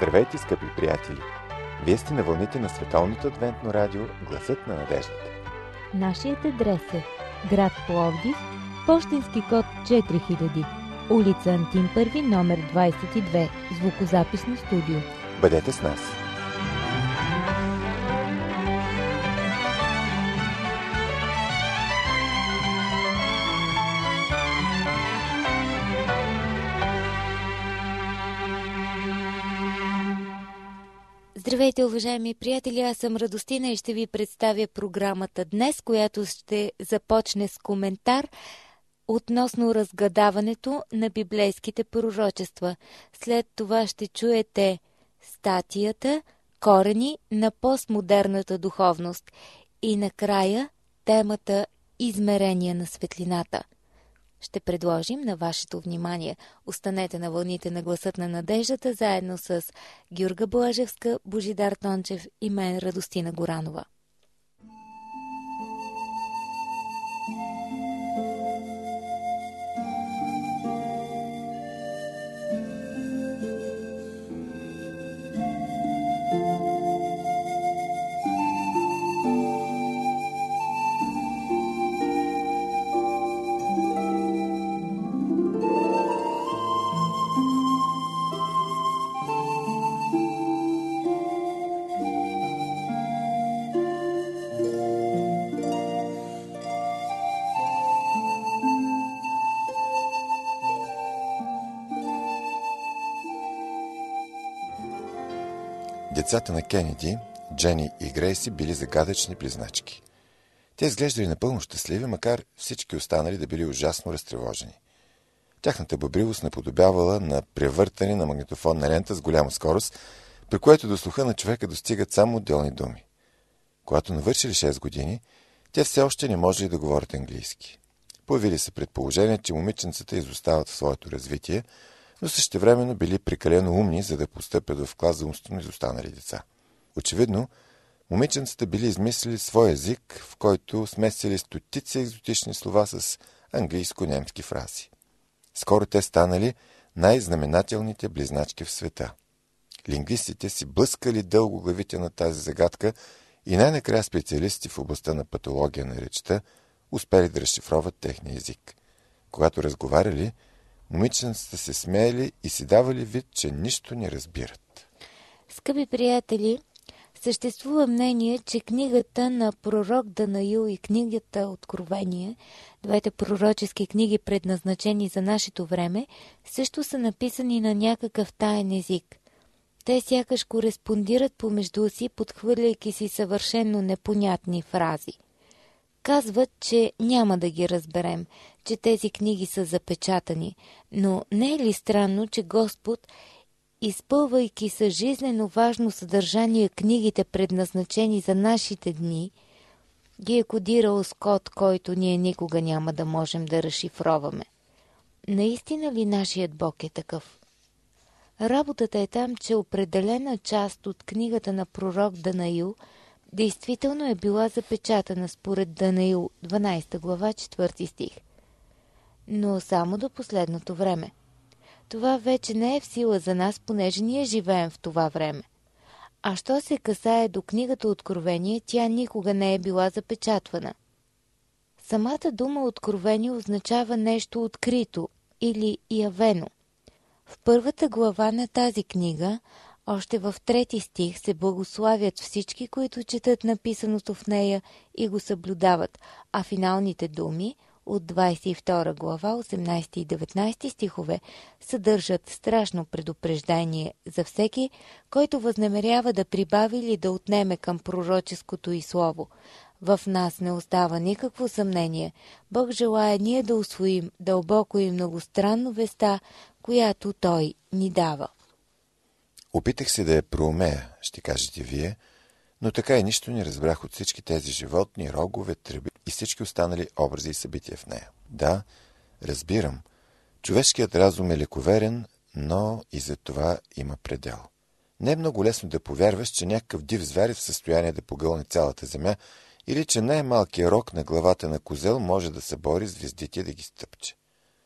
Здравейте, скъпи приятели! Вие сте на вълните на Световното адвентно радио Гласът на надеждата. Нашият адрес е град Пловдив, пощенски код 4000, улица Антим Първи, номер 22, звукозаписно студио. Бъдете с нас! Здравейте, уважаеми приятели! Аз съм Радостина и ще ви представя програмата днес, която ще започне с коментар относно разгадаването на библейските пророчества. След това ще чуете статията "Корени на постмодерната духовност" и накрая темата "Измерение на светлината". Ще предложим на вашето внимание. Останете на вълните на Гласът на надеждата, заедно с Гюрга Блажевска, Божидар Тончев и мен, Радостина Горанова. Децата на Кенеди, Джени и Грейси, били загадъчни близначки. Те изглеждали напълно щастливи, макар всички останали да били ужасно разтревожени. Тяхната бъбривост наподобявала на превъртане на магнитофонна лента с голяма скорост, при което до слуха на човека достигат само отделни думи. Когато навършили 6 години, те все още не можели да говорят английски. Появили се предположение, че момиченцата изостават в своето развитие, но същевременно били прекалено умни, за да постъпят в клас за умствено изостанали деца. Очевидно, момиченцата били измислили свой език, в който смесили стотици екзотични слова с английско-немски фрази. Скоро те станали най-знаменателните близначки в света. Лингвистите си блъскали дълго главите на тази загадка и най-накрая специалисти в областта на патология на речта успели да разшифроват техния език. Когато разговаряли, момиченцата се смеяли и си давали вид, че нищо не разбират. Скъпи приятели, съществува мнение, че книгата на пророк Данаил и книгата Откровение, двете пророчески книги, предназначени за нашето време, също са написани на някакъв таен език. Те сякаш кореспондират помежду си, подхвърляйки си съвършенно непонятни фрази. Казват, че няма да ги разберем, че тези книги са запечатани, но не е ли странно, че Господ, изпълвайки с жизнено важно съдържание книгите, предназначени за нашите дни, ги е кодирал с код, който ние никога няма да можем да разшифроваме? Наистина ли нашият Бог е такъв? Работата е там, че определена част от книгата на пророк Данаил действително е била запечатана според Данаил 12 глава 4 стих. Но само до последното време. Това вече не е в сила за нас, понеже ние живеем в това време. А що се касае до книгата Откровение, тя никога не е била запечатвана. Самата дума Откровение означава нещо открито или явено. В първата глава на тази книга, още в 3 стих, се благославят всички, които четат написаното в нея и го съблюдават, а финалните думи от 22 глава, 18 и 19 стихове съдържат страшно предупреждение за всеки, който възнамерява да прибави или да отнеме към пророческото и слово. В нас не остава никакво съмнение. Бог желае ние да усвоим дълбоко и многостранно веста, която Той ни дава. Опитах се да я проумея, ще кажете вие, но така и нищо не разбрах от всички тези животни, рогове, тръби и всички останали образи и събития в нея. Да, разбирам. Човешкият разум е лековерен, но и за това има предел. Не е много лесно да повярваш, че някакъв див звяр е в състояние да погълне цялата земя или че най-малкият рог на главата на козел може да събори звездите и да ги стъпче.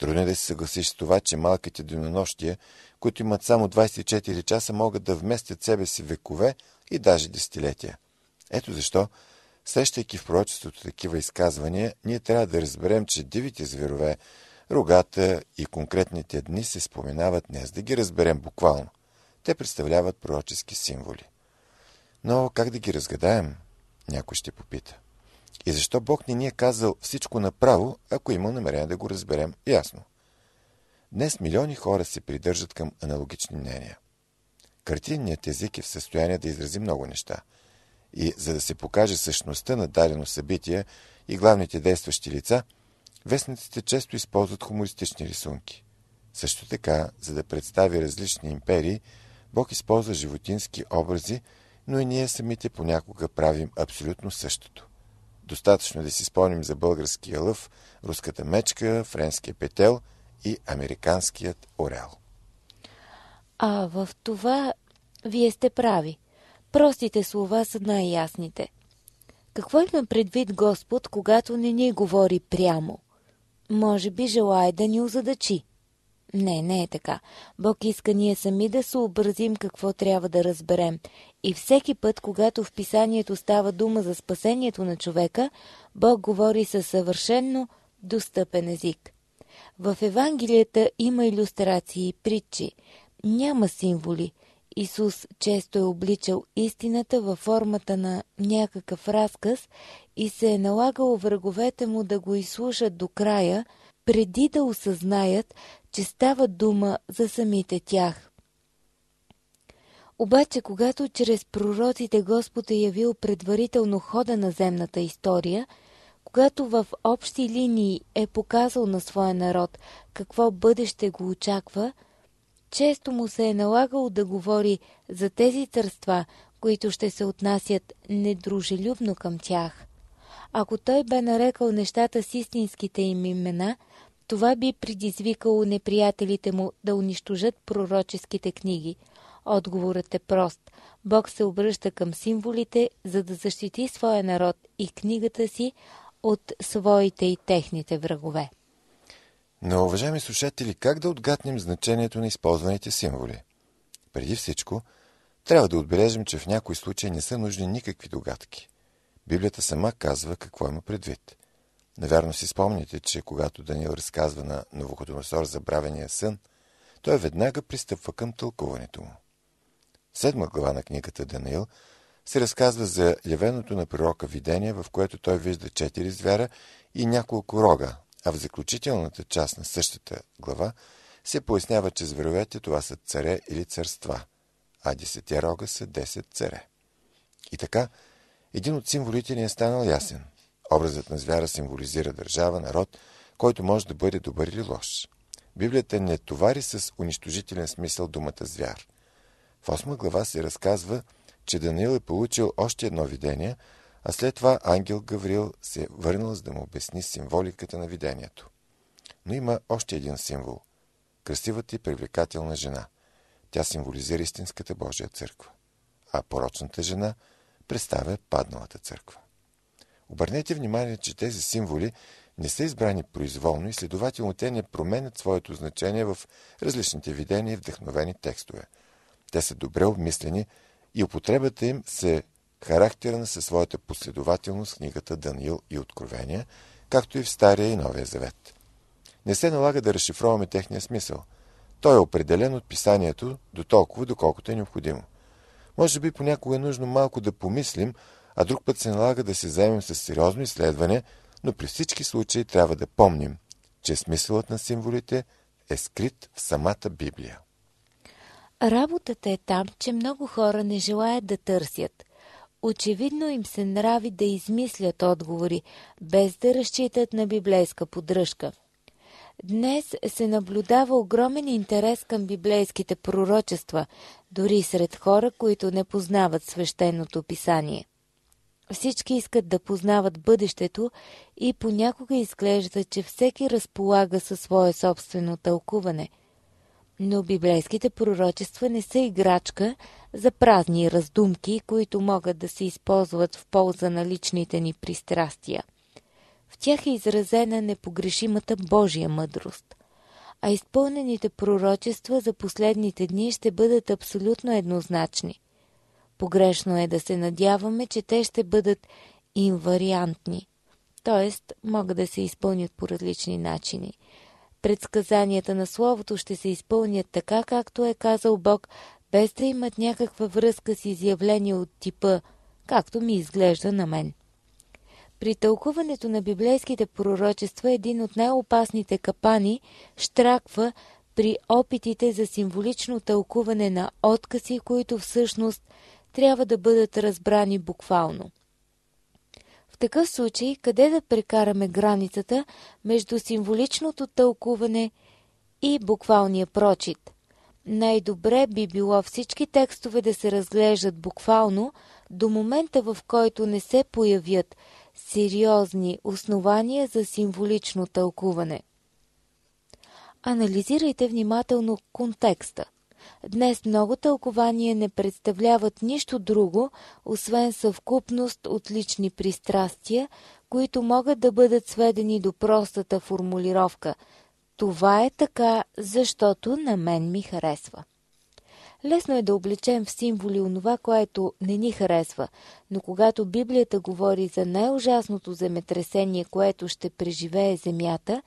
Трудно е да се съгласиш с това, че малките денонощия, които имат само 24 часа, могат да вместят себе си векове и даже десетилетия. Ето защо, срещайки в пророчеството такива изказвания, ние трябва да разберем, че дивите зверове, рогата и конкретните дни се споменават не за да ги разберем буквално. Те представляват пророчески символи. Но как да ги разгадаем? Някой ще попита. И защо Бог не ни е казал всичко направо, ако има намерение да го разберем ясно? Днес милиони хора се придържат към аналогични мнения. Картинният език е в състояние да изрази много неща. И за да се покаже същността на дадено събитие и главните действащи лица, вестниците често използват хумористични рисунки. Също така, за да представи различни империи, Бог използва животински образи, но и ние самите понякога правим абсолютно същото. Достатъчно е да си спомним за българския лъв, руската мечка, френския петел и американският орел. А в това вие сте прави. Простите слова са най-ясните. Какво има предвид Господ, когато не ни говори прямо? Може би желае да ни озадачи. Не е така. Бог иска ние сами да съобразим какво трябва да разберем. И всеки път, когато в писанието става дума за спасението на човека, Бог говори със съвършенно достъпен език. В Евангелията има илюстрации и притчи. Няма символи. Исус често е обличал истината във формата на някакъв разказ и се е налагало враговете му да го изслушат до края, преди да осъзнаят, че става дума за самите тях. Обаче, когато чрез пророците Господ е явил предварително хода на земната история, когато в общи линии е показал на своя народ какво бъдеще го очаква, често му се е налагало да говори за тези царства, които ще се отнасят недружелюбно към тях. Ако той бе нарекал нещата с истинските им имена, това би предизвикало неприятелите му да унищожат пророческите книги. Отговорът е прост. Бог се обръща към символите, за да защити своя народ и книгата си от своите и техните врагове. Но, уважаеми слушатели, как да отгатнем значението на използваните символи? Преди всичко, трябва да отбележим, че в някои случаи не са нужни никакви догадки. Библията сама казва какво има предвид. Навярно си спомните, че когато Даниил разказва на Навуходоносор забравения сън, той веднага пристъпва към тълкуването му. В 7 глава на книгата Даниил се разказва за явеното на пророка видение, в което той вижда 4 звяра и няколко рога, а в заключителната част на същата глава се пояснява, че зверовете това са царе или царства, а 10 рога са 10 царе. И така, един от символите ни е станал ясен. Образът на звяра символизира държава, народ, който може да бъде добър или лош. Библията не товари с унищожителен смисъл думата звяр. В 8 глава се разказва, че Даниил е получил още едно видение, а след това ангел Гавриил се е върнал, за да му обясни символиката на видението. Но има още един символ – красивата и привлекателна жена. Тя символизира истинската Божия църква, а порочната жена представя падналата църква. Обърнете внимание, че тези символи не са избрани произволно и следователно те не променят своето значение в различните видения и вдъхновени текстове. Те са добре обмислени и употребата им се характерна със своята последователност в книгата Даниил и Откровения, както и в Стария и Новия Завет. Не се налага да разшифроваме техния смисъл. Той е определен от писанието до толкова, доколкото е необходимо. Може би понякога е нужно малко да помислим, а друг път се налага да се заемем с сериозно изследване, но при всички случаи трябва да помним, че смисълът на символите е скрит в самата Библия. Работата е там, че много хора не желаят да търсят. Очевидно им се нрави да измислят отговори, без да разчитат на библейска поддръжка. Днес се наблюдава огромен интерес към библейските пророчества, дори сред хора, които не познават свещеното писание. Всички искат да познават бъдещето и понякога изглежда, че всеки разполага със свое собствено тълкуване. Но библейските пророчества не са играчка за празни раздумки, които могат да се използват в полза на личните ни пристрастия. В тях е изразена непогрешимата Божия мъдрост. а изпълнените пророчества за последните дни ще бъдат абсолютно еднозначни. Погрешно е да се надяваме, че те ще бъдат инвариантни, т.е. могат да се изпълнят по различни начини. Предсказанията на Словото ще се изпълнят така, както е казал Бог, без да имат някаква връзка с изявление от типа, както ми изглежда на мен. При тълкуването на библейските пророчества един от най-опасните капани щраква при опитите за символично тълкуване на откази, които всъщност трябва да бъдат разбрани буквално. В такъв случай, къде да прекараме границата между символичното тълкуване и буквалния прочит? Най-добре би било всички текстове да се разглеждат буквално до момента, в който не се появят сериозни основания за символично тълкуване. Анализирайте внимателно контекста. Днес много тълкования не представляват нищо друго, освен съвкупност от лични пристрастия, които могат да бъдат сведени до простата формулировка «Това е така, защото на мен ми харесва». Лесно е да облечем в символи онова, което не ни харесва, но когато Библията говори за най-ужасното земетресение, което ще преживее земята,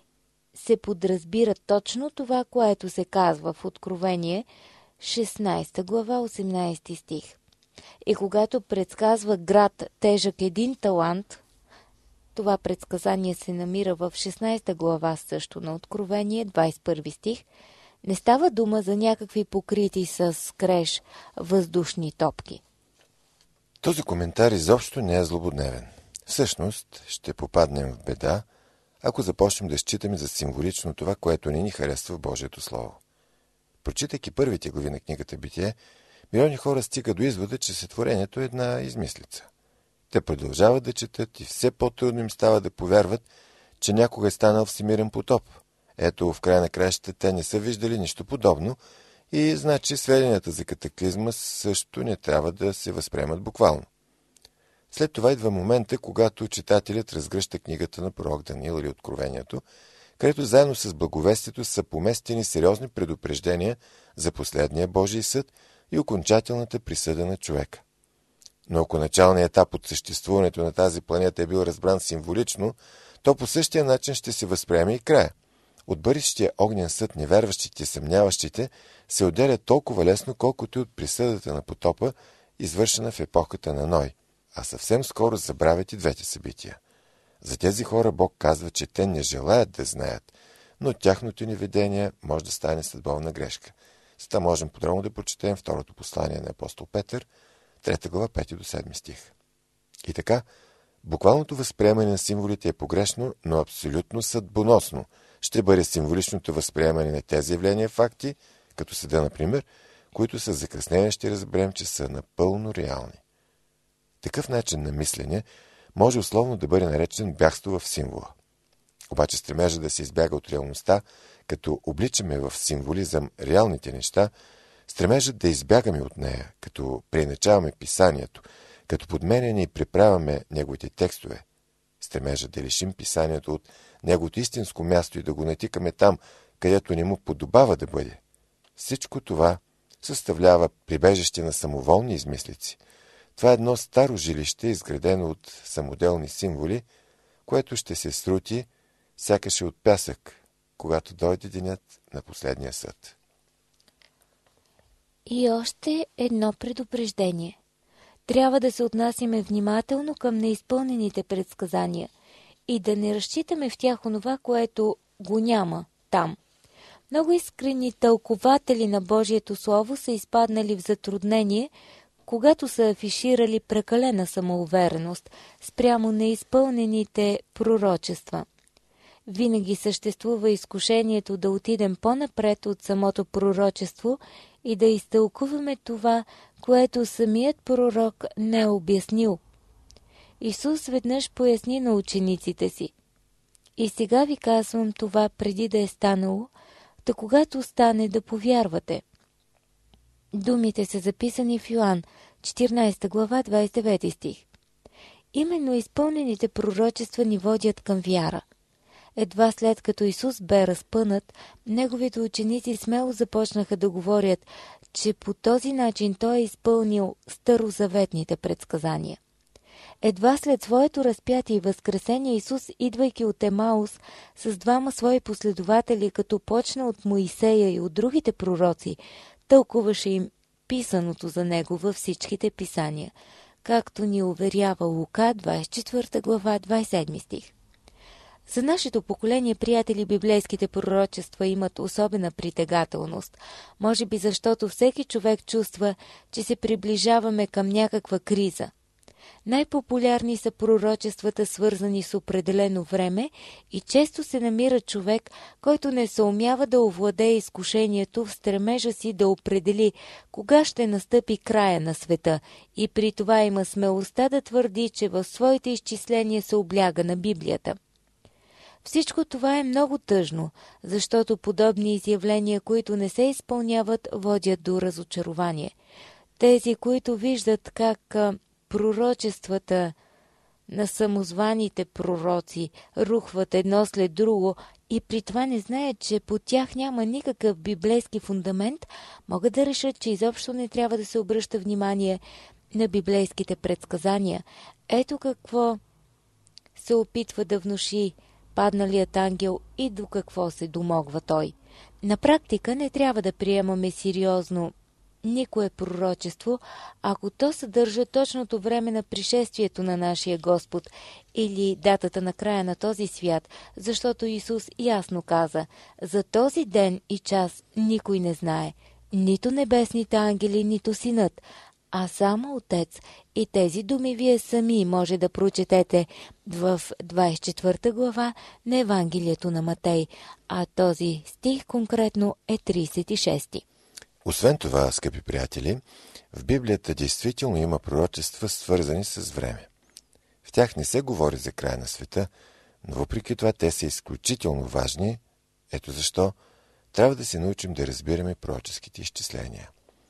се подразбира точно това, което се казва в Откровение 16 глава 18 стих. И когато предсказва град тежък 1 талант, това предсказание се намира в 16 глава също на Откровение 21 стих, не става дума за някакви покрити с креш въздушни топки. Този коментар изобщо не е злободневен. Всъщност ще попаднем в беда, ако започнем да считаме за символично това, което не ни харесва в Божието Слово. Прочитайки първите глави на книгата Битие, милиони хора стигат до извода, че сътворението е една измислица. Те продължават да четат и все по-трудно им става да повярват, че някога е станал всемирен потоп. Ето, в край на краищата те не са виждали нищо подобно и значи сведенията за катаклизма също не трябва да се възприемат буквално. След това идва момента, когато читателят разгръща книгата на пророк Даниил или Откровението, където заедно с благовестието са поместени сериозни предупреждения за последния Божий съд и окончателната присъда на човека. Но ако началният етап от съществуването на тази планета е бил разбран символично, то по същия начин ще се възприеме и края. От бъдещия огнен съд невярващите и съмняващите се отделя толкова лесно, колкото и от присъдата на потопа, извършена в епохата на Ной, а съвсем скоро забравят и двете събития. За тези хора Бог казва, че те не желаят да знаят, но тяхното неведение може да стане съдбовна грешка. Сега можем подробно да прочетем второто послание на апостол Петър, 3 глава, 5 до 7 стих. И така, буквалното възприемане на символите е погрешно, но абсолютно съдбоносно. Ще бъде символичното възприемане на тези явления факти, като съда, например, които с закъснение ще разберем, че са напълно реални. Такъв начин на мислене може условно да бъде наречен бягство в символа. Обаче стремежа да се избяга от реалността, като обличаме в символизъм реалните неща, стремежът да избягаме от нея, като преиначаваме писанието, като подменяне и преправяме неговите текстове, стремежът да лишим писанието от неговото истинско място и да го натикаме там, където не му подобава да бъде. Всичко това съставлява прибежище на самоволни измислици. Това е едно старо жилище, изградено от самоделни символи, което ще се срути сякаш от пясък, когато дойде денят на последния съд. И още едно предупреждение. Трябва да се отнасяме внимателно към неизпълнените предсказания и да не разчитаме в тях онова, което го няма там. Много искрени тълкователи на Божието Слово са изпаднали в затруднение, когато са афиширали прекалена самоувереност спрямо неизпълнените пророчества. Винаги съществува изкушението да отидем по-напред от самото пророчество и да изтълкуваме това, което самият пророк не е обяснил. Исус веднъж поясни на учениците си: и сега ви казвам това преди да е станало, та когато стане да повярвате. Думите са записани в Йоан, 14 глава, 29 стих. Именно изпълнените пророчества ни водят към вяра. Едва след като Исус бе разпънат, неговите ученици смело започнаха да говорят, че по този начин той е изпълнил старозаветните предсказания. Едва след своето разпятие и възкресение Исус, идвайки от Емаус с двама свои последователи, като почна от Моисея и от другите пророци, тълкуваше им писаното за него във всичките писания, както ни уверява Лука, 24 глава, 27 стих. За нашето поколение, приятели, библейските пророчества имат особена притегателност, може би защото всеки човек чувства, че се приближаваме към някаква криза. Най-популярни са пророчествата, свързани с определено време, и често се намира човек, който не съумява да овладее изкушението в стремежа си да определи кога ще настъпи края на света, и при това има смелостта да твърди, че в своите изчисления се обляга на Библията. Всичко това е много тъжно, защото подобни изявления, които не се изпълняват, водят до разочарование. Тези, които виждат как пророчествата на самозваните пророци рухват едно след друго и при това не знаят, че по тях няма никакъв библейски фундамент, могат да решат, че изобщо не трябва да се обръща внимание на библейските предсказания. Ето какво се опитва да внуши падналият ангел и до какво се домогва той. На практика не трябва да приемаме сериозно никое пророчество, ако то съдържа точното време на пришествието на нашия Господ или датата на края на този свят, защото Исус ясно каза: за този ден и час никой не знае, нито небесните ангели, нито Синът, а само Отец. И тези думи вие сами може да прочетете в 24 глава на Евангелието на Матей, а този стих конкретно е 36. Освен това, скъпи приятели, в Библията действително има пророчества, свързани с време. В тях не се говори за края на света, но въпреки това те са изключително важни. Ето защо трябва да се научим да разбираме пророческите изчисления.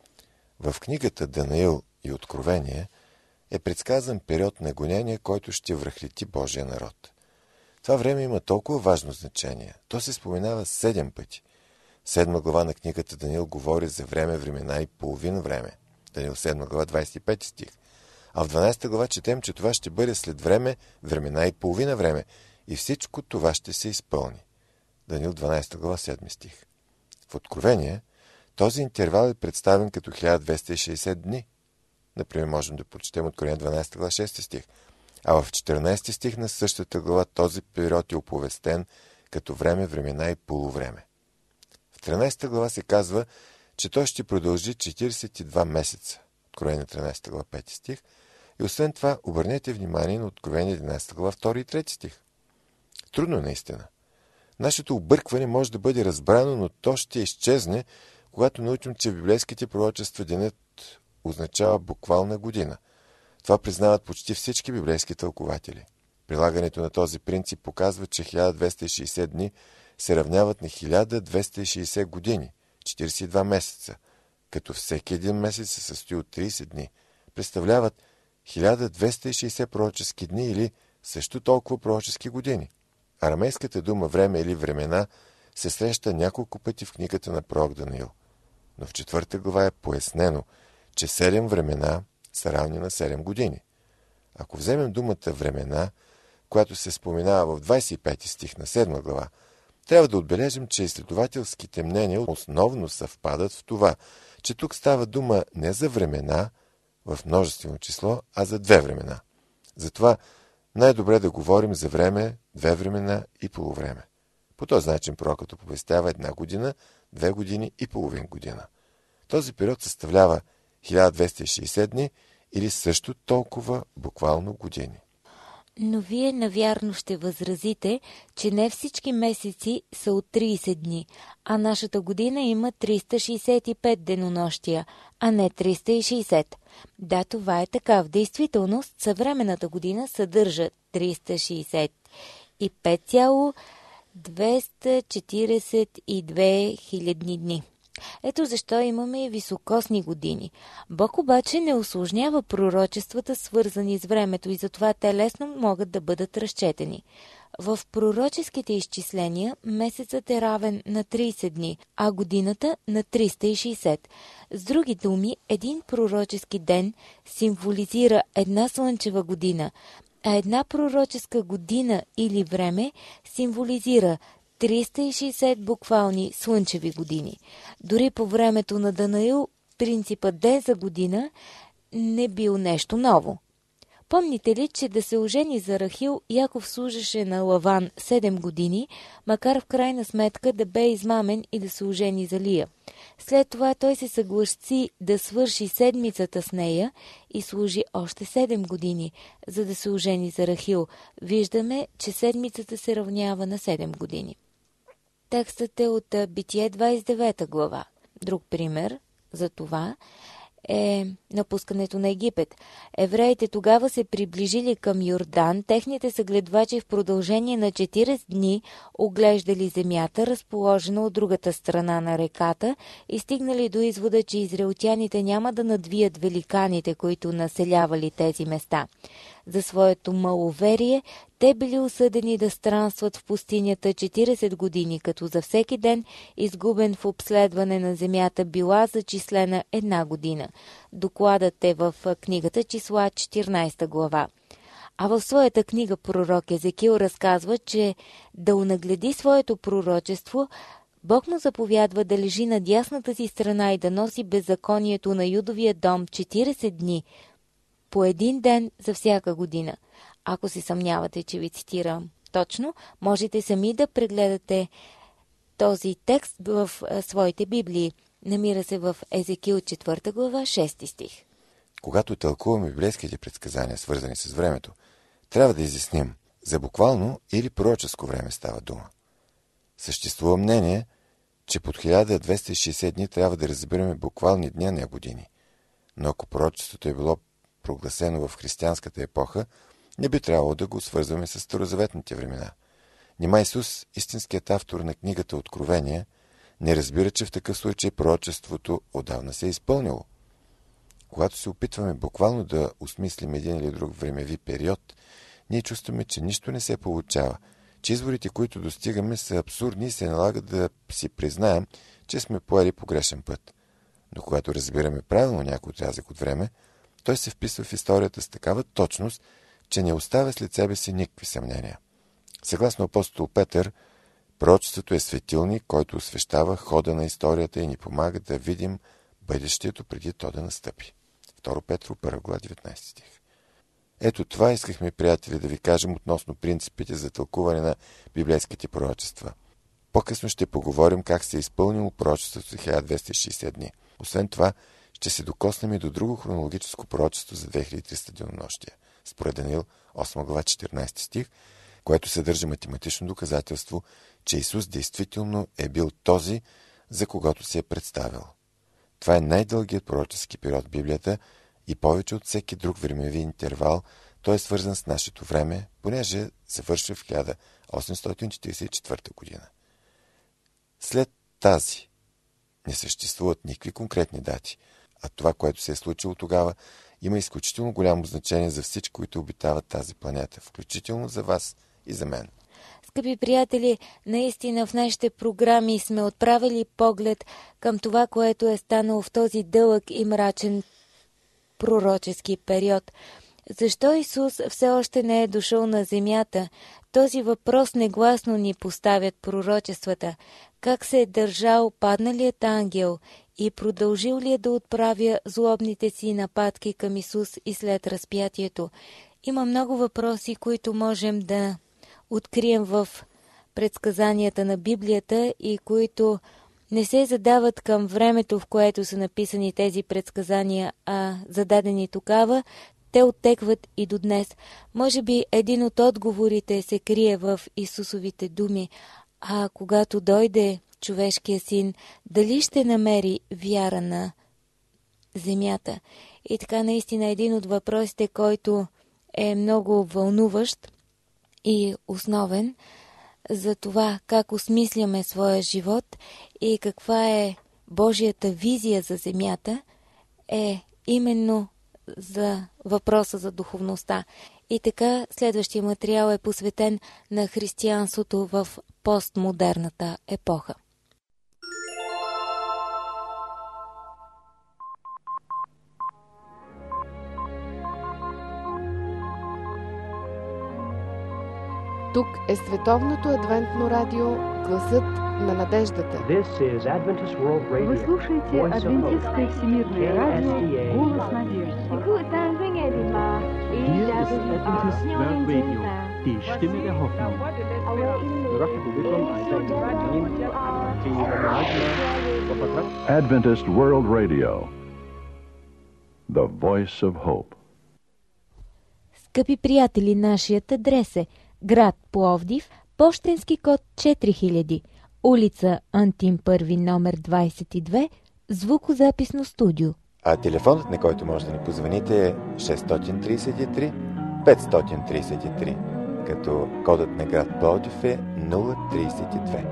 В книгата Данаил и Откровение е предсказан период на гонение, който ще връхлети Божия народ. Това време има толкова важно значение. То се споменава 7 пъти. 7 глава на книгата Даниил говори за време, времена и половин време. Даниил 7 глава, 25 стих. А в 12 глава четем, че това ще бъде след време, времена и половина време. И всичко това ще се изпълни. Даниил 12 глава, 7 стих. В Откровение този интервал е представен като 1260 дни. Например, можем да прочетем Откровение 12 глава, 6 стих. А в 14 стих на същата глава този период е оповестен като време, времена и полувреме. В 13 глава се казва, че той ще продължи 42 месеца. Откровение 13 глава, 5 стих. И освен това, обърнете внимание на Откровение 11 глава, 2 и 3 стих. Трудно наистина. Нашето объркване може да бъде разбрано, но то ще изчезне, когато научим, че в библейските пророчества денят означава буквална година. Това признават почти всички библейски тълкователи. Прилагането на този принцип показва, че 1260 дни се равняват на 1260 години, 42 месеца, като всеки един месец се състои от 30 дни. Представляват 1260 пророчески дни или също толкова пророчески години. Арамейската дума време или времена се среща няколко пъти в книгата на пророк Даниил. Но в 4 глава е пояснено, че 7 времена са равни на 7 години. Ако вземем думата времена, която се споменава в 25 стих на 7 глава, трябва да отбележим, че изследователските мнения основно съвпадат в това, че тук става дума не за времена в множествено число, а за 2 времена. Затова най-добре да говорим за време, 2 времена и полувреме. По този начин пророкът оповестява 1 година, 2 години и половин година. Този период съставлява 1260 дни или също толкова буквално години. Но вие навярно ще възразите, че не всички месеци са от 30 дни, а нашата година има 365 денонощия, а не 360. Да, това е така. В действителност съвременната година съдържа 365,242 хилядни дни. Ето защо имаме и високосни години. Бог обаче не усложнява пророчествата, свързани с времето, и затова те лесно могат да бъдат разчетени. В пророческите изчисления месецът е равен на 30 дни, а годината на 360. С други думи, един пророчески ден символизира една слънчева година, а една пророческа година или време символизира 360 буквални слънчеви години. Дори по времето на Данаил принципът ден за година не бил нещо ново. Помните ли, че да се ожени за Рахил, Яков служеше на Лаван 7 години, макар в крайна сметка да бе измамен и да се ожени за Лия. След това той се съгласи да свърши седмицата с нея и служи още 7 години, за да се ожени за Рахил. Виждаме, че седмицата се равнява на 7 години. Текстът е от Битие 29 глава. Друг пример за това е напускането на Египет. Евреите тогава се приближили към Йордан, техните съгледвачи в продължение на 40 дни оглеждали земята, разположена от другата страна на реката, и стигнали до извода, че израелтяните няма да надвият великаните, които населявали тези места. За своето маловерие те били осъдени да странстват в пустинята 40 години, като за всеки ден, изгубен в обследване на земята, била зачислена 1 година. Докладът е в книгата Числа 14 глава. А в своята книга пророк Езекил разказва, че да унагледи своето пророчество, Бог му заповядва да лежи на дясната си страна и да носи беззаконието на Юдовия дом 40 дни, по 1 ден за всяка година. Ако се съмнявате, че ви цитирам точно, можете сами да прегледате този текст в своите библии. Намира се в Езекил 4 глава, 6 стих. Когато тълкуваме библейските предсказания, свързани с времето, трябва да изясним за буквално или пророческо време става дума. Съществува мнение, че под 1260 дни трябва да разбираме буквални дни, а не години. Но ако пророчеството е било прогласено в християнската епоха, не би трябвало да го свързваме с старозаветните времена. Нима Исус, истинският автор на книгата Откровение, не разбира, че в такъв случай пророчеството отдавна се е изпълнило. Когато се опитваме буквално да осмислим един или друг времеви период, ние чувстваме, че нищо не се получава, че изводите, които достигаме, са абсурдни и се налага да си признаем, че сме поели погрешен път. Но когато разбираме правилно някой отрязък от време, той се вписва в историята с такава точност, че не оставя след себе си никакви съмнения. Съгласно апостол Петър, пророчеството е светилник, който освещава хода на историята и ни помага да видим бъдещето преди то да настъпи. 2 Петро 1 глава 19 стих. Ето това искахме, приятели, да ви кажем относно принципите за тълкуване на библейските пророчества. По-късно ще поговорим как се е изпълнило пророчеството за 1260 дни. Освен това, ще се докоснем и до друго хронологическо пророчество за 2300 денонощия, според Даниил 8 глава 14 стих, което съдържа математично доказателство, че Исус действително е бил този, за когото се е представил. Това е най-дългият пророчески период в Библията и повече от всеки друг времеви интервал той е свързан с нашето време, понеже завършва в 1844 година. След тази не съществуват никакви конкретни дати, а това, което се е случило тогава, има изключително голямо значение за всички, които обитават тази планета, включително за вас и за мен. Скъпи приятели, наистина в нашите програми сме отправили поглед към това, което е станало в този дълъг и мрачен пророчески период. Защо Исус все още не е дошъл на земята? Този въпрос негласно ни поставят пророчествата. Как се е държал падналият ангел и продължил ли е да отправя злобните си нападки към Исус и след разпятието? Има много въпроси, които можем да открием в предсказанията на Библията и които не се задават към времето, в което са написани тези предсказания, а зададени тогава, те оттекват и до днес. Може би един от отговорите се крие в Исусовите думи, а когато дойде човешкия син, дали ще намери вяра на земята? И така наистина един от въпросите, който е много вълнуващ и основен за това как осмисляме своя живот и каква е Божията визия за земята е именно за въпроса за духовността. И така, следващия материал е посветен на християнството в постмодерната епоха. Тук е Световното адвентно радио, гласът на надеждата. Вы слушаете Адвентистское всемирное радио «Голос надежды». Die Stimme der Hoffnung. Adventist World Radio, the voice of hope. Скъпи приятели, нашият адрес е град Пловдив, пощенски код 4000, улица Антим Първи, номер 22, звукозаписно студио. А телефонът, на който може да ни позвоните, е 633 533, като кодът на град Пловдив е 032.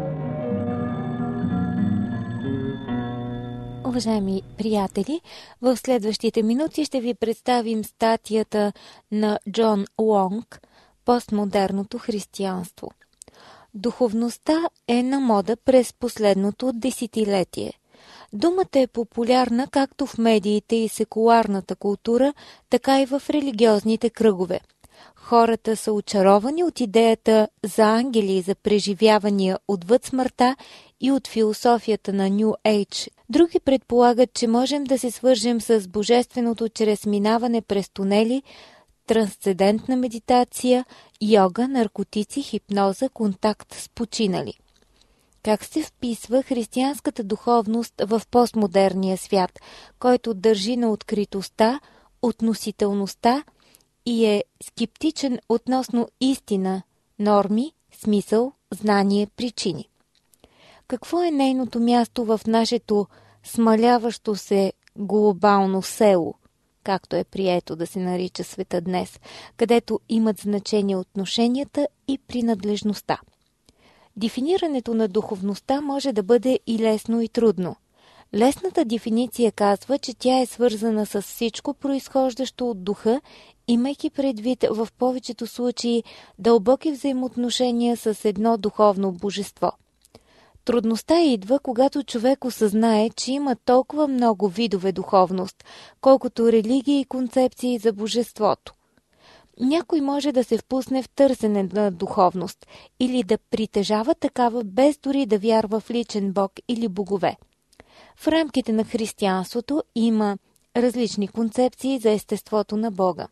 Уважаеми приятели, в следващите минути ще ви представим статията на Джон Лонг «Постмодерното християнство». Духовността е на мода през последното десетилетие. Думата е популярна както в медиите и секуларната култура, така и в религиозните кръгове. Хората са очаровани от идеята за ангели и за преживявания отвъд смъртта и от философията на New Age. Други предполагат, че можем да се свържем с божественото чрез минаване през тунели, трансцендентна медитация, йога, наркотици, хипноза, контакт с починали. Как се вписва християнската духовност в постмодерния свят, който държи на откритостта, относителността и е скептичен относно истина, норми, смисъл, знание, причини? Какво е нейното място в нашето смаляващо се глобално село, както е прието да се нарича света днес, където имат значение отношенията и принадлежността? Дефинирането на духовността може да бъде и лесно, и трудно. Лесната дефиниция казва, че тя е свързана с всичко произхождащо от духа, имайки предвид в повечето случаи дълбоки взаимоотношения с едно духовно божество. Трудността идва, когато човек осъзнае, че има толкова много видове духовност, колкото религии и концепции за божеството. Някой може да се впусне в търсене на духовност или да притежава такава, без дори да вярва в личен бог или богове. В рамките на християнството има различни концепции за естеството на Бога.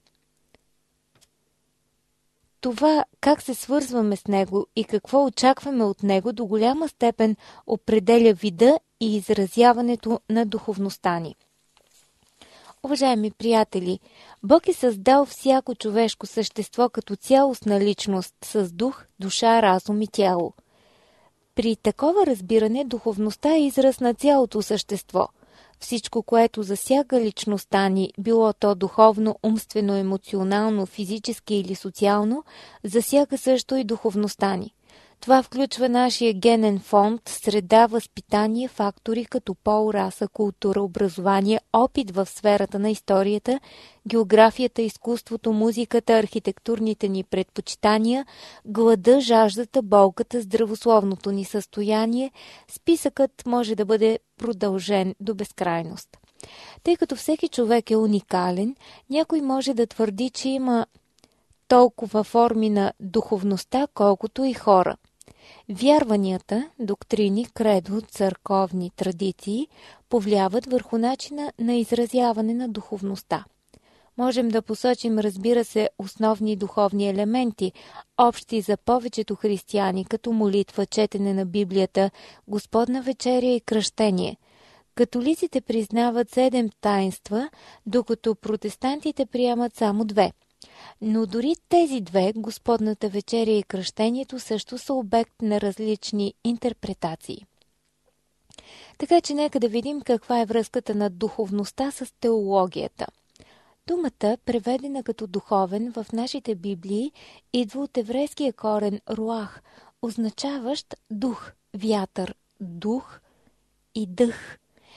Това как се свързваме с Него и какво очакваме от Него до голяма степен определя вида и изразяването на духовността ни. Уважаеми приятели, Бог е създал всяко човешко същество като цялостна личност с дух, душа, разум и тяло. При такова разбиране духовността е израз на цялото същество. Всичко, което засяга личността ни, било то духовно, умствено, емоционално, физически или социално, засяга също и духовността ни. Това включва нашия генен фонд, среда, възпитание, фактори като пол, раса, култура, образование, опит в сферата на историята, географията, изкуството, музиката, архитектурните ни предпочитания, глада, жаждата, болката, здравословното ни състояние. Списъкът може да бъде продължен до безкрайност. Тъй като всеки човек е уникален, някой може да твърди, че има толкова форми на духовността, колкото и хора. Вярванията, доктрини, кредо, църковни традиции повлияват върху начина на изразяване на духовността. Можем да посочим, разбира се, основни духовни елементи, общи за повечето християни, като молитва, четене на Библията, Господна вечеря и кръщение. Католиците признават 7 таинства, докато протестантите приемат само 2. Но дори тези 2, Господната вечеря и кръщението, също са обект на различни интерпретации. Така че нека да видим каква е връзката на духовността с теологията. Думата, преведена като духовен в нашите библии, идва от еврейския корен руах, означаващ дух, вятър, дух и дъх.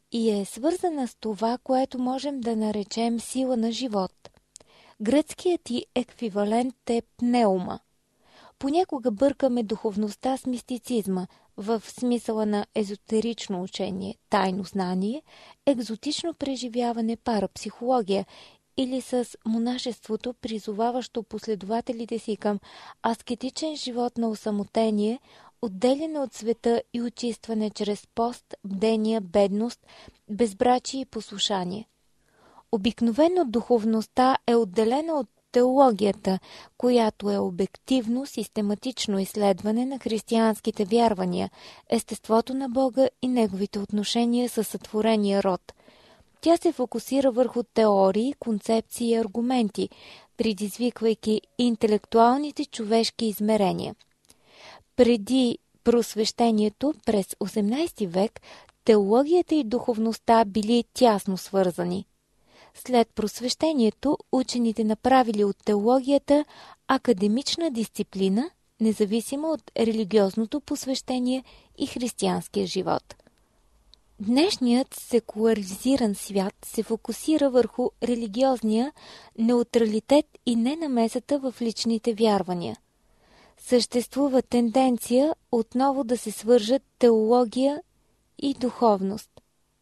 и е свързана с това, което можем да наречем сила на живот. Гръцкият ѝ еквивалент е пнеума. Понякога бъркаме духовността с мистицизма, в смисъла на езотерично учение, тайно знание, екзотично преживяване, парапсихология или с монашеството, призоваващо последователите си към аскетичен живот на осамотение, отделяне от света и очистване чрез пост, бдения, бедност, безбрачие и послушание. Обикновено духовността е отделена от теологията, която е обективно, систематично изследване на християнските вярвания, естеството на Бога и неговите отношения със сътворения род. Тя се фокусира върху теории, концепции и аргументи, предизвиквайки интелектуалните човешки измерения. Преди просвещението през 18 век теологията и духовността били тясно свързани. След просвещението учените направили от теологията академична дисциплина, независимо от религиозното посвещение и християнския живот. Днешният секуларизиран свят се фокусира върху религиозния неутралитет и ненамесата в личните вярвания. Съществува тенденция отново да се свържат теология и духовност.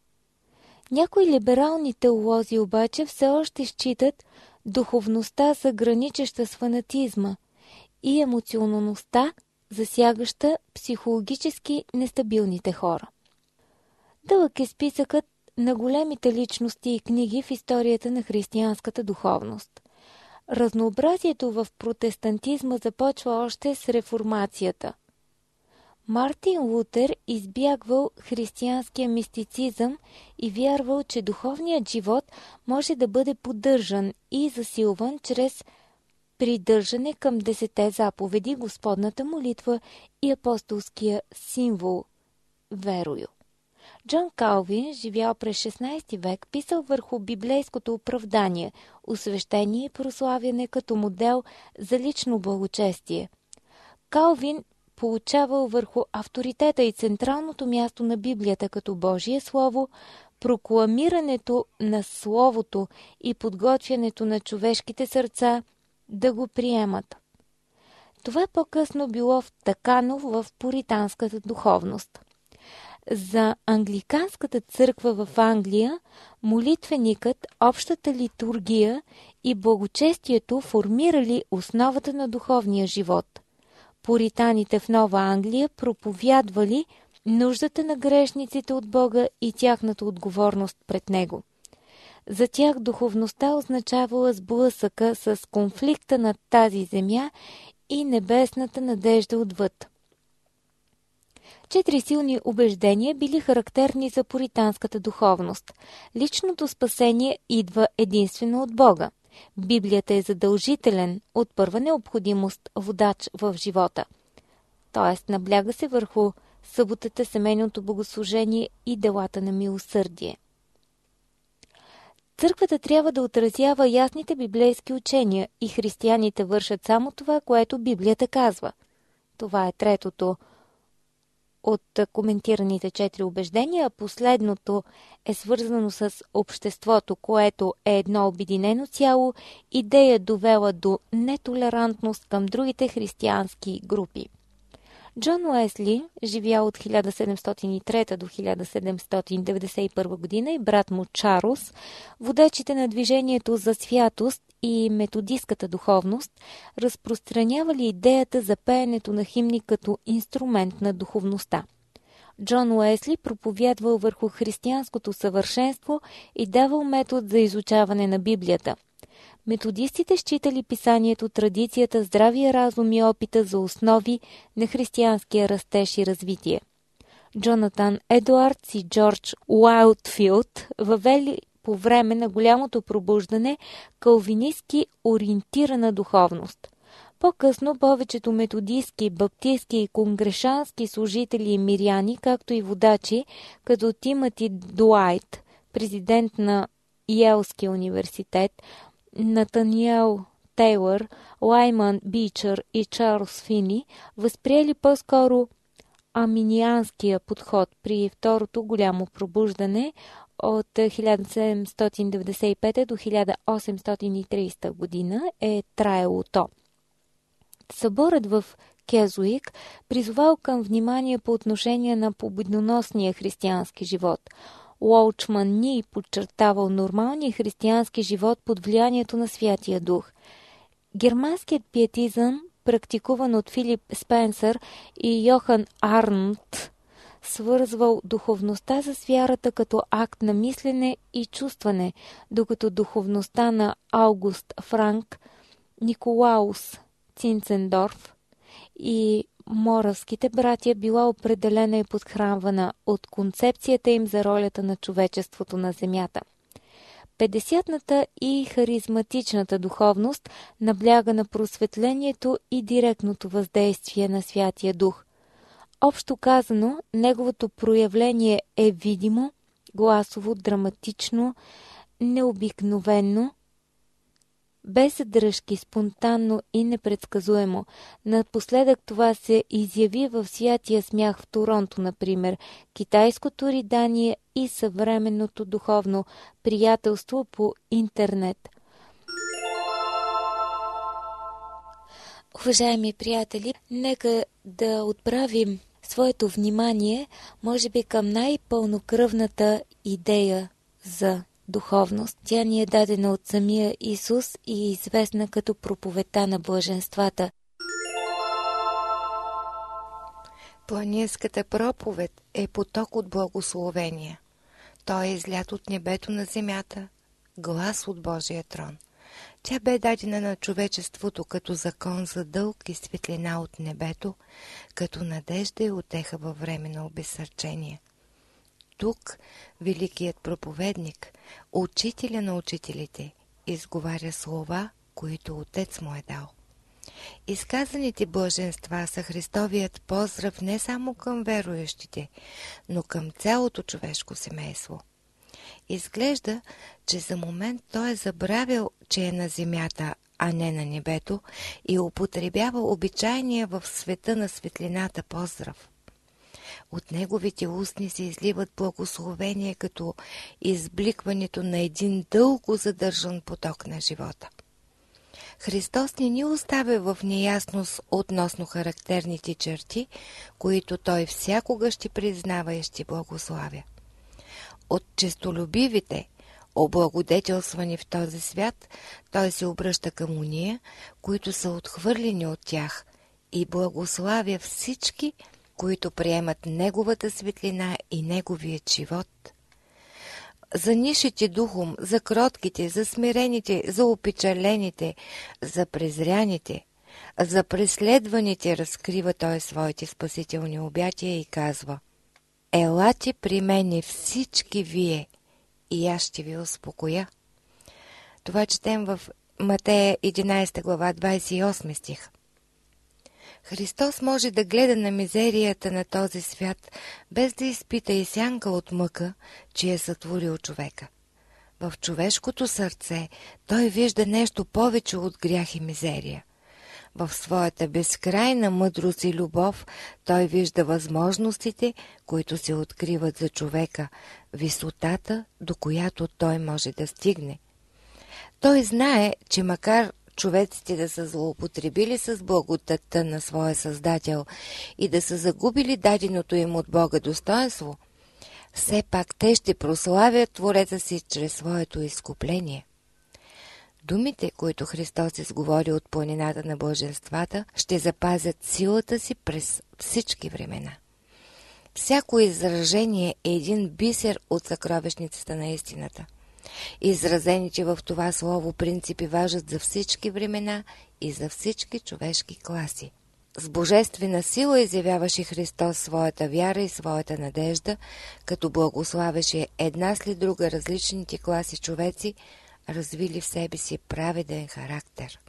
Някои либерални теолози обаче все още считат духовността за граничеща с фанатизма и емоционалността, засягаща психологически нестабилните хора. Дълъг е списъкът на големите личности и книги в историята на християнската духовност. Разнообразието в протестантизма започва още с реформацията. Мартин Лутер избягвал християнския мистицизъм и вярвал, че духовният живот може да бъде поддържан и засилван чрез придържане към 10 заповеди, Господната молитва и апостолския символ верою. Джон Калвин, живял през 16 век, писал върху библейското оправдание, освещение и прославяне като модел за лично благочестие. Калвин получавал върху авторитета и централното място на Библията като Божие Слово, прокламирането на Словото и подготвянето на човешките сърца да го приемат. Това по-късно било втъкано в пуританската духовност. За англиканската църква в Англия молитвеникът, общата литургия и благочестието формирали основата на духовния живот. Пуританите в Нова Англия проповядвали нуждата на грешниците от Бога и тяхната отговорност пред Него. За тях духовността означавала сблъсъка с конфликта на тази земя и небесната надежда отвъд. 4 силни убеждения били характерни за пуританската духовност. Личното спасение идва единствено от Бога. Библията е задължителен, от първа необходимост, водач в живота. Тоест, набляга се върху съботата, семейното богослужение и делата на милосърдие. Църквата трябва да отразява ясните библейски учения и християните вършат само това, което Библията казва. Това е третото от коментираните 4 убеждения, а последното е свързано с обществото, което е едно обединено цяло, идея довела до нетолерантност към другите християнски групи. Джон Уесли, живял от 1703 до 1791 година, и брат му Чарлз, водачите на движението за святост и методистката духовност, разпространявали идеята за пеенето на химни като инструмент на духовността. Джон Уесли проповядвал върху християнското съвършенство и давал метод за изучаване на Библията. Методистите считали писанието, традицията, здравия разум и опита за основи на християнския растеж и развитие. Джонатан Едуардс и Джордж Уайлдфилд въвели по време на голямото пробуждане калвинистки ориентирана духовност. По-късно повечето методистки, баптистки и конгрешански служители и миряни, както и водачи, като Тимати Дуайт, президент на Йелския университет, Натаниел Тейлър, Лайман Бичър и Чарлз Фини, възприели по-скоро аминианския подход при второто голямо пробуждане от 1795 до 1830 година е траяло то. Съборът в Кезуик призовал към внимание по отношение на победоносния християнски живот. Уолчман Ни подчертавал нормалния християнски живот под влиянието на Святия Дух. Германският пиетизъм, практикуван от Филип Спенсър и Йохан Арндт, свързвал духовността с вярата като акт на мислене и чувстване, докато духовността на Аугуст Франк, Николаус Цинцендорф и моравските братя била определена и подхранвана от концепцията им за ролята на човечеството на земята. Петдесятната и харизматичната духовност набляга на просветлението и директното въздействие на Святия Дух. Общо казано, неговото проявление е видимо, гласово, драматично, необикновено, без задръжки, спонтанно и непредсказуемо. Напоследък това се изяви в святия смях в Торонто, например, китайското ридание и съвременното духовно приятелство по интернет. Уважаеми приятели, нека да отправим своето внимание, може би, към най-пълнокръвната идея за духовност. Тя ни е дадена от самия Исус и е известна като проповедта на блаженствата. Планинската проповед е поток от благословения. Той е излят от небето на земята, глас от Божия трон. Тя бе дадена на човечеството като закон за дълг и светлина от небето, като надежда и утеха във време на обезсърчение. Тук великият проповедник, учителя на учителите, изговаря слова, които Отец му е дал. Изказаните блаженства са Христовият поздрав не само към верующите, но към цялото човешко семейство. Изглежда, че за момент той е забравил, че е на земята, а не на небето, и употребява обичайния в света на светлината поздрав. От неговите устни се изливат благословения като избликването на един дълго задържан поток на живота. Христос не ни оставя в неясност относно характерните черти, които Той всякога ще признава и ще благославя. От честолюбивите, облагодетелствани в този свят, Той се обръща към уния, които са отхвърлени от тях, и благославя всички, които приемат Неговата светлина и Неговият живот. За нишите духом, за кротките, за смирените, за опечалените, за презряните, за преследваните разкрива Той своите спасителни обятия и казва: елате при мене всички вие, и аз ще ви успокоя. Това четем в Матея 11 глава 28 стих. Христос може да гледа на мизерията на този свят, без да изпита и сянка от мъка, че е сътворил човека. В човешкото сърце Той вижда нещо повече от грях и мизерия. В своята безкрайна мъдрост и любов Той вижда възможностите, които се откриват за човека, висотата, до която той може да стигне. Той знае, че макар човеците да са злоупотребили с благодатта на своя Създател и да са загубили даденото им от Бога достоинство, все пак те ще прославят Твореца си чрез своето изкупление. Думите, които Христос изговори от планината на блаженствата, ще запазят силата си през всички времена. Всяко изражение е един бисер от съкровищницата на истината. Изразените в това слово принципи важат за всички времена и за всички човешки класи. С божествена сила изявяваше Христос своята вяра и своята надежда, като благославяше една след друга различните класи човеци, развили в себе си праведен характер.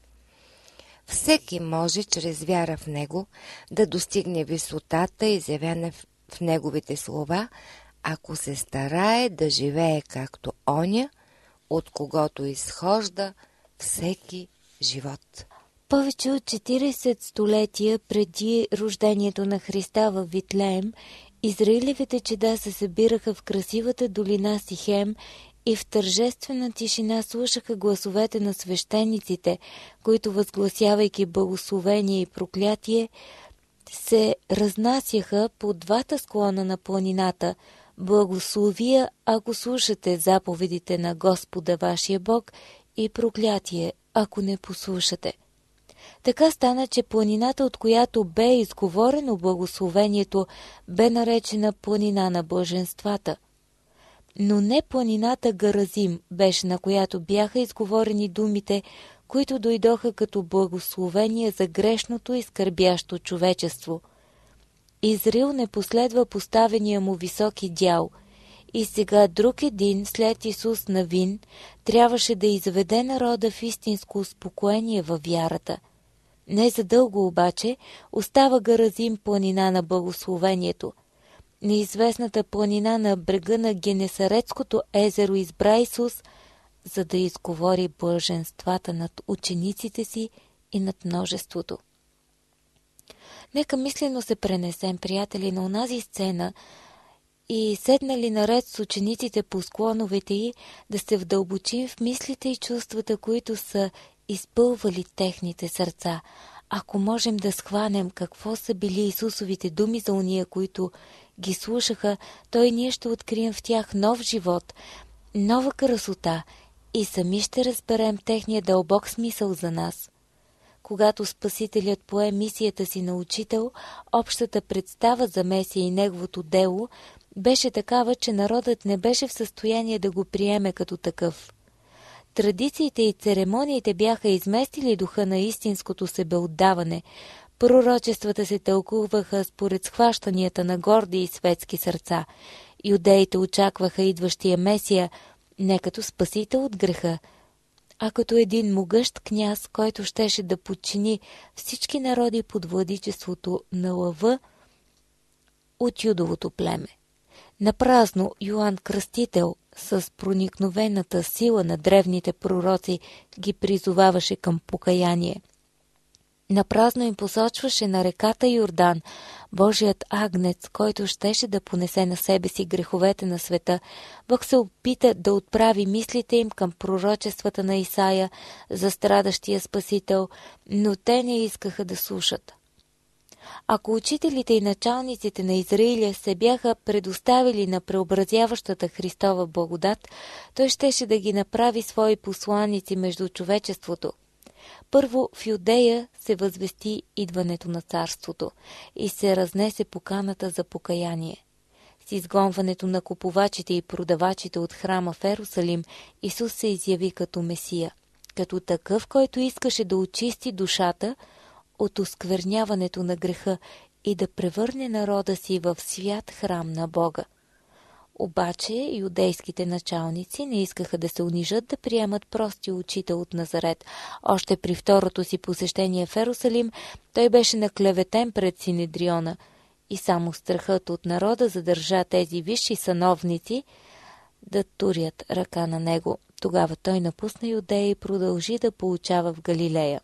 Всеки може чрез вяра в Него да достигне висотата, изявена в Неговите слова, ако се старае да живее както оня, от когото изхожда всеки живот. Повече от 40 столетия преди рождението на Христа във Витлеем, Израилевите чеда се събираха в красивата долина Сихем и в тържествена тишина слушаха гласовете на свещениците, които, възгласявайки благословение и проклятие, се разнасяха по двата склона на планината. Благословия, ако слушате заповедите на Господа вашия Бог, и проклятие, ако не послушате. Така стана, че планината, от която бе изговорено благословението, бе наречена планина на блаженствата. Но не планината Гаразим беше, на която бяха изговорени думите, които дойдоха като благословение за грешното и скърбящо човечество. Израил не последва поставения му висок идеал, и сега друг един, след Исус Навин, трябваше да изведе народа в истинско успокоение във вярата. Не задълго обаче остава Гаразим планина на благословението. Неизвестната планина на брега на Генесаретското езеро избра Исус, за да изговори блаженствата над учениците си и над множеството. Нека мислено се пренесем, приятели, на онази сцена и седнали наред с учениците по склоновете й, да се вдълбочим в мислите и чувствата, които са изпълвали техните сърца. Ако можем да схванем какво са били Исусовите думи за уния, които ги слушаха, то и ние ще открием в тях нов живот, нова красота и сами ще разберем техния дълбок смисъл за нас. Когато Спасителят пое мисията си на учител, общата представа за Месия и неговото дело беше такава, че народът не беше в състояние да го приеме като такъв. Традициите и церемониите бяха изместили духа на истинското себеотдаване. Пророчествата се тълкуваха според схващанията на горди и светски сърца. Юдеите очакваха идващия Месия не като спасител от греха, а като един могъщ княз, който щеше да подчини всички народи под владичеството на лъва от юдовото племе. Напразно Йоан Кръстител с проникновената сила на древните пророци ги призоваваше към покаяние. Напразно им посочваше на реката Йордан Божият агнец, който щеше да понесе на себе си греховете на света. Бог се опита да отправи мислите им към пророчествата на Исаия за страдащия Спасител, но те не искаха да слушат. Ако учителите и началниците на Израиля се бяха предоставили на преобразяващата Христова благодат, той щеше да ги направи свои посланици между човечеството. Първо в Юдея се възвести идването на царството и се разнесе поканата за покаяние. С изгонването на купувачите и продавачите от храма в Ерусалим, Исус се изяви като Месия, като такъв, който искаше да очисти душата от оскверняването на греха и да превърне народа си в свят храм на Бога. Обаче юдейските началници не искаха да се унижат да приемат простия учител от Назарет. Още при второто си посещение в Ерусалим той беше наклеветен пред Синедриона и само страхът от народа задържа тези висши сановници да турят ръка на него. Тогава той напусна Юдея и продължи да поучава в Галилея.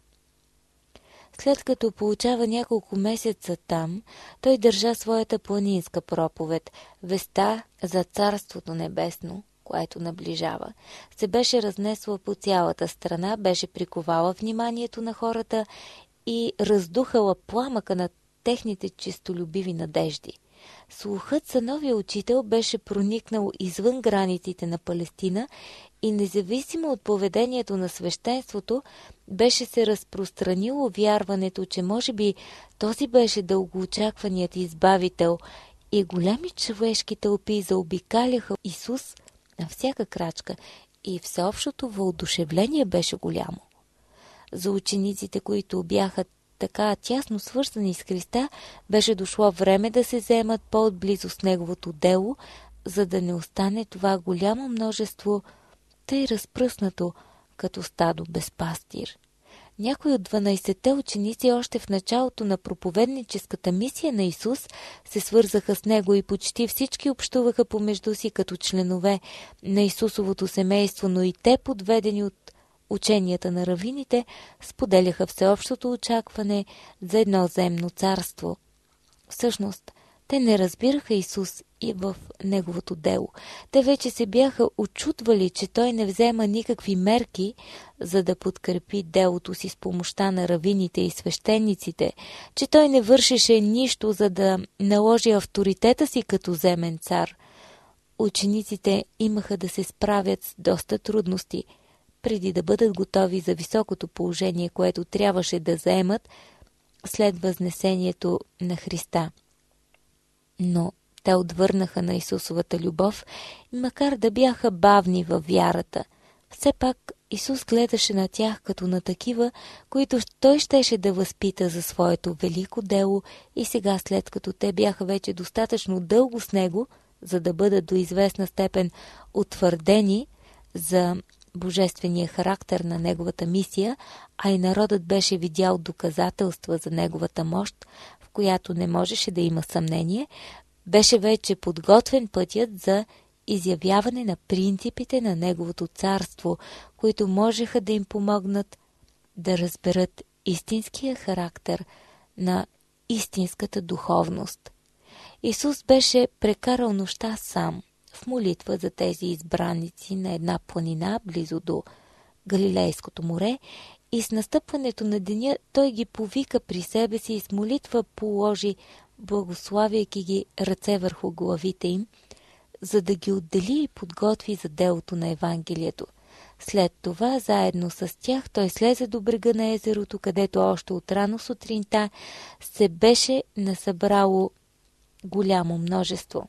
След като получава няколко месеца там, той държа своята планинска проповед. Веста за Царството небесно, което наближава, се беше разнесла по цялата страна, беше приковала вниманието на хората и раздухала пламъка на техните честолюбиви надежди. Слухът за новия учител беше проникнал извън границите на Палестина и независимо от поведението на свещенството, беше се разпространило вярването, че може би този беше дългоочакваният избавител, и големи човешки тълпи заобикаляха Исус на всяка крачка и всеобщото въодушевление беше голямо. За учениците, които бяха така тясно свързани с Христа, беше дошло време да се заемат по-отблизо с Неговото дело, за да не остане това голямо множество тъй разпръснато, като стадо без пастир. Някои от 12-те ученици още в началото на проповедническата мисия на Исус се свързаха с Него и почти всички общуваха помежду си като членове на Исусовото семейство, но и те, подведени от ученията на равините, споделяха всеобщото очакване за едно земно царство. Всъщност, Те не разбираха Исус и в Неговото дело. Те вече се бяха учудвали, че Той не взема никакви мерки, за да подкрепи делото си с помощта на равините и свещениците, че Той не вършеше нищо, за да наложи авторитета си като земен цар. Учениците имаха да се справят с доста трудности, преди да бъдат готови за високото положение, което трябваше да заемат след възнесението на Христа. Но те отвърнаха на Исусовата любов и макар да бяха бавни във вярата, все пак Исус гледаше на тях като на такива, които Той щеше да възпита за своето велико дело и сега, след като те бяха вече достатъчно дълго с Него, за да бъдат до известна степен утвърдени за божествения характер на Неговата мисия, а и народът беше видял доказателства за Неговата мощ, в която не можеше да има съмнение, беше вече подготвен пътят за изявяване на принципите на Неговото царство, които можеха да им помогнат да разберат истинския характер на истинската духовност. Исус беше прекарал нощта сам в молитва за тези избраници на една планина близо до Галилейското море и с настъпването на деня Той ги повика при себе си и с молитва положи, благославяйки ги, ръце върху главите им, за да ги отдели и подготви за делото на Евангелието. След това, заедно с тях, Той слезе до брега на езерото, където още от рано сутринта се беше насъбрало голямо множество.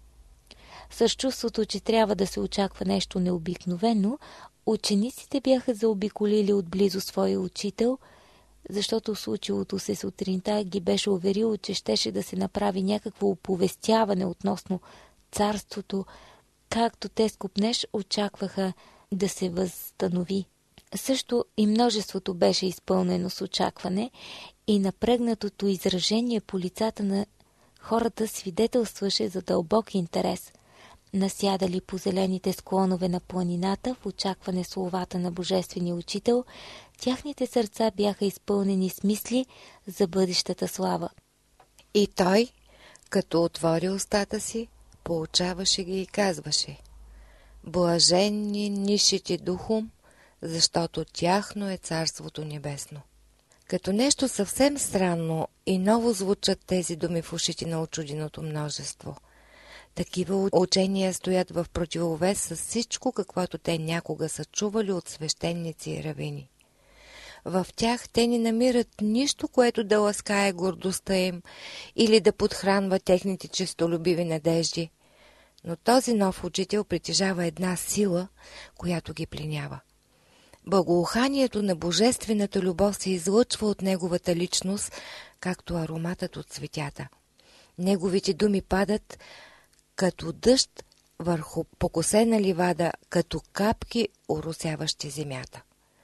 С чувството, че трябва да се очаква нещо необикновено, учениците бяха заобиколили отблизо своя учител, защото случилото се сутринта ги беше уверило, че щеше да се направи някакво оповестяване относно царството, както те с копнеж очакваха да се възстанови. Също и множеството беше изпълнено с очакване и напрегнатото изражение по лицата на хората свидетелстваше за дълбок интерес. Насядали по зелените склонове на планината в очакване словата на Божествения учител, тяхните сърца бяха изпълнени с мисли за бъдещата слава. И той, като отвори устата си, поучаваше ги и казваше: блаженни нишите духом, защото тяхно е Царството небесно. Като нещо съвсем странно и ново звучат тези думи в ушите на очуденото множество. Такива учения стоят в противовес с всичко, каквото те някога са чували от свещеници и равини. В тях те не намират нищо, което да ласкае гордостта им или да подхранва техните честолюбиви надежди. Но този нов учител притежава една сила, която ги пленява. Благоуханието на божествената любов се излъчва от неговата личност, както ароматът от цветята. Неговите думи падат като дъжд върху покосена ливада, като капки, оросяващи земята.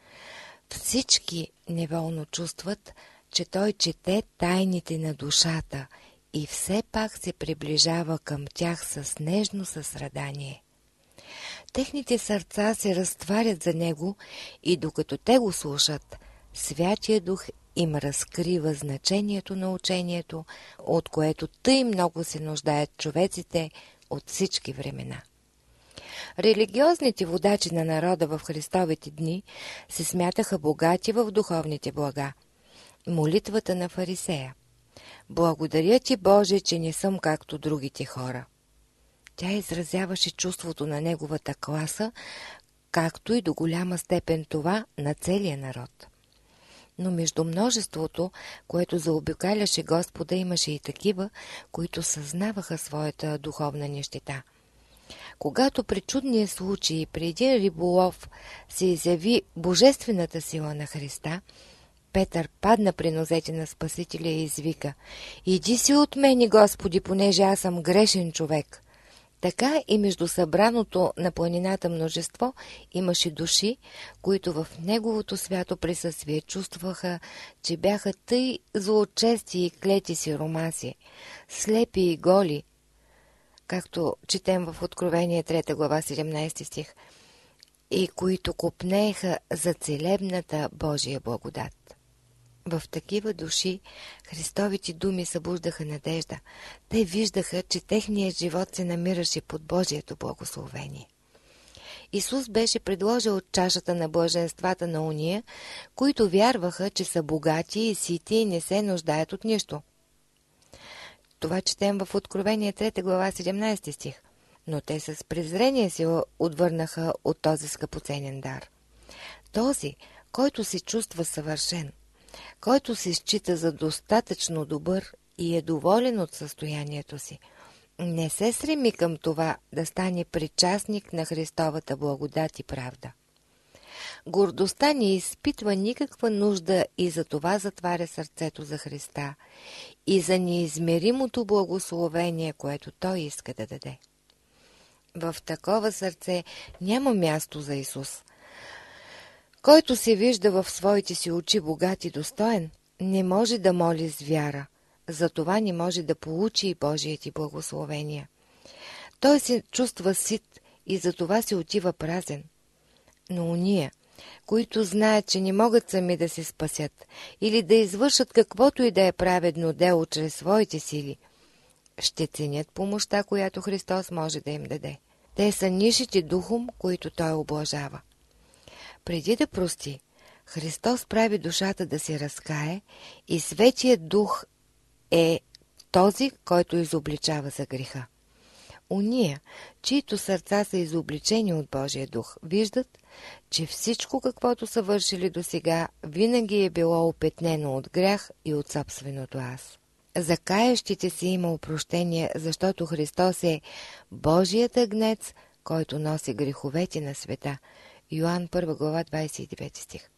Всички неволно чувстват, че той чете тайните на душата и все пак се приближава към тях с нежно състрадание. Техните сърца се разтварят за него и докато те го слушат, Святия Дух им разкрива значението на учението, от което тъй много се нуждаят човеците от всички времена. Религиозните водачи на народа в Христовите дни се смятаха богати в духовните блага. Молитвата на фарисея: благодаря ти, Боже, че не съм както другите хора. Тя изразяваше чувството на неговата класа, както и до голяма степен това на целия народ. Но между множеството, което заобикаляше Господа, имаше и такива, които съзнаваха своята духовна нищета. Когато при чудния случай, при един риболов, се изяви божествената сила на Христа, Петър падна при нозете на Спасителя и извика: иди си от мене, Господи, понеже аз съм грешен човек. Така и между събраното на планината множество имаше души, които в неговото свято присъствие чувстваха, че бяха тъй злочести и клети сиромаси, слепи и голи, както четем в Откровение 3 глава 17 стих, и които копнееха за целебната Божия благодат. В такива души Христовите думи събуждаха надежда. Те виждаха, че техният живот се намираше под Божието благословение. Исус беше предложил чашата на блаженствата на уния, които вярваха, че са богати и сити и не се нуждаят от нищо. Това четем в Откровение 3 глава 17 стих. Но те с презрение се отвърнаха от този скъпоценен дар. Този, който се чувства съвършен, който се счита за достатъчно добър и е доволен от състоянието си, не се стреми към това да стане причастник на Христовата благодат и правда. Гордостта не изпитва никаква нужда и за това затваря сърцето за Христа и за неизмеримото благословение, което Той иска да даде. В такова сърце няма място за Исус. Който се вижда в своите си очи богат и достоен, не може да моли с вяра, затова не може да получи и Божиите благословения. Той се чувства сит и затова се отива празен. Но уния, които знаят, че не могат сами да се спасят или да извършат каквото и да е праведно дело чрез своите сили, ще ценят помощта, която Христос може да им даде. Те са нишите духом, които Той облажава. Преди да прости, Христос прави душата да се разкае и Светият Дух е този, който изобличава за греха. Уния, чието сърца са изобличени от Божия дух, виждат, че всичко, каквото са вършили досега, винаги е било опетнено от грях и от собственото аз. За каещите си има опрощение, защото Христос е Божият агнец, който носи греховете на света. Йоан 1 глава 29 стих.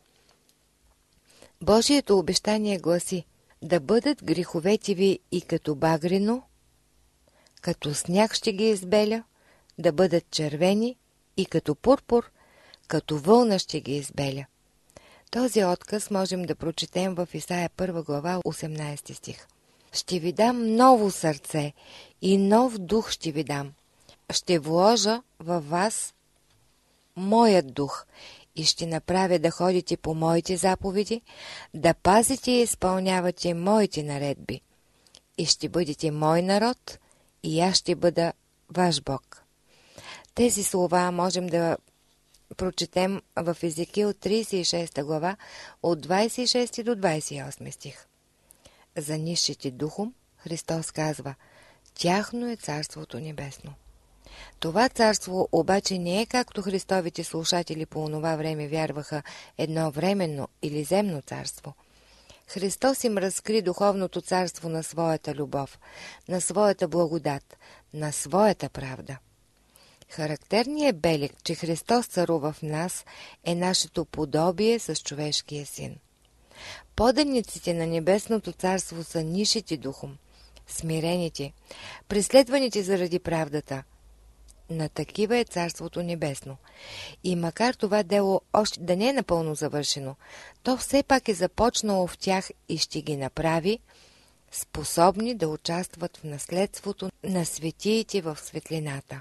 Божието обещание гласи: да бъдат греховете ви и като багрено, като сняг ще ги избеля, да бъдат червени и като пурпур, като вълна ще ги избеля. Този отказ можем да прочетем в Исаия 1 глава 18 стих. Ще ви дам ново сърце и нов дух ще ви дам. Ще вложа във вас моят дух и ще направя да ходите по моите заповеди, да пазите и изпълнявате моите наредби. И ще бъдете мой народ и аз ще бъда ваш Бог. Тези слова можем да прочетем в Езекил 36 глава от 26 до 28 стих. За нисшите духом Христос казва: тяхно е Царството небесно. Това царство обаче не е както Христовите слушатели по онова време вярваха, едно временно или земно царство. Христос им разкри духовното царство на своята любов, на своята благодат, на своята правда. Характерният белег, че Христос царува в нас, е нашето подобие с човешкия син. Поданиците на небесното царство са нишите духом, смирените, преследваните заради правдата. На такива е Царството небесно. И макар това дело още да не е напълно завършено, то все пак е започнало в тях и ще ги направи способни да участват в наследството на светиите в светлината.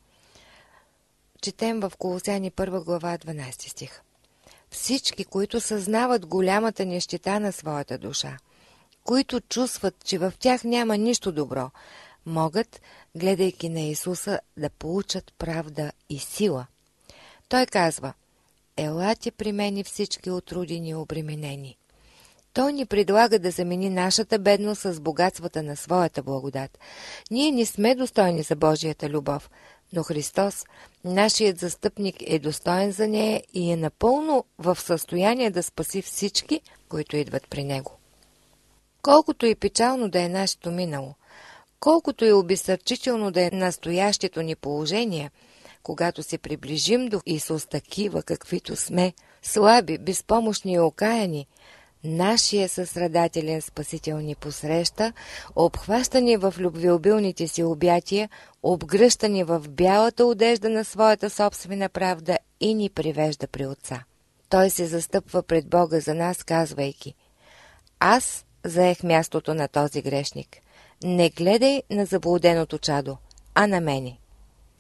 Четем в Колосяни 1 глава 12 стих. Всички, които съзнават голямата нищета на своята душа, които чувстват, че в тях няма нищо добро, могат, гледайки на Исуса, да получат правда и сила. Той казва: елате при мене всички отрудени и обременени. Той ни предлага да замени нашата бедност с богатствата на своята благодат. Ние не сме достойни за Божията любов, но Христос, нашият застъпник, е достоен за нея и е напълно в състояние да спаси всички, които идват при Него. Колкото и печално да е нашето минало, колкото и обезсърчително да е настоящето ни положение, когато се приближим до Исус такива, каквито сме, слаби, безпомощни и окаяни, нашия състрадателен Спасител ни посреща, обхваща ни в любвеобилните си обятия, обгръща ни в бялата одежда на своята собствена правда и ни привежда при Отца. Той се застъпва пред Бога за нас, казвайки: аз заех мястото на този грешник. Не гледай на заблуденото чадо, а на мене.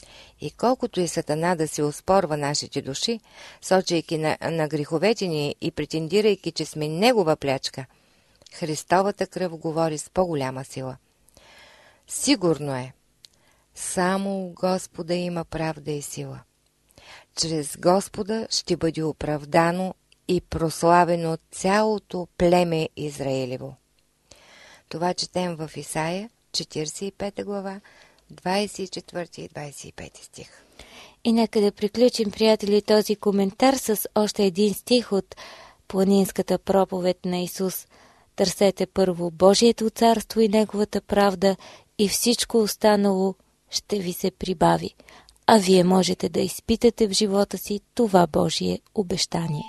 И колкото и Сатана да се оспорва нашите души, сочейки на греховете ни и претендирайки, че сме негова плячка, Христовата кръв говори с по-голяма сила. Сигурно е, само у Господа има правда и сила. Чрез Господа ще бъде оправдано и прославено цялото племе Израилево. Това четем в Исаия, 45 глава, 24 и 25 стих. И нека да приключим, приятели, този коментар с още един стих от планинската проповед на Исус. Търсете първо Божието царство и Неговата правда и всичко останало ще ви се прибави. А вие можете да изпитате в живота си това Божие обещание.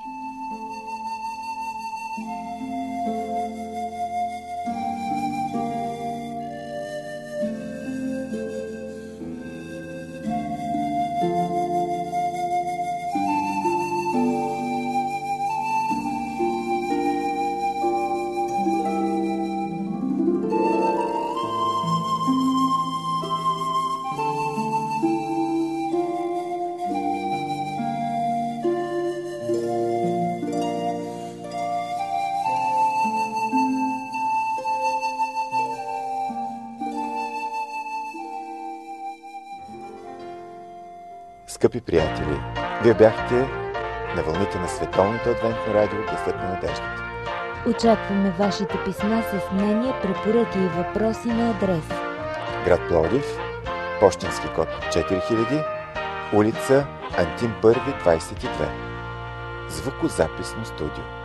Скъпи приятели, вие бяхте на вълните на Световното адвентно радио Гласът на надеждата. Очакваме вашите писма с мнения, препоръки и въпроси на адрес: град Пловдив, пощенски код 4000, улица Антим 1, 22. Звукозаписно студио.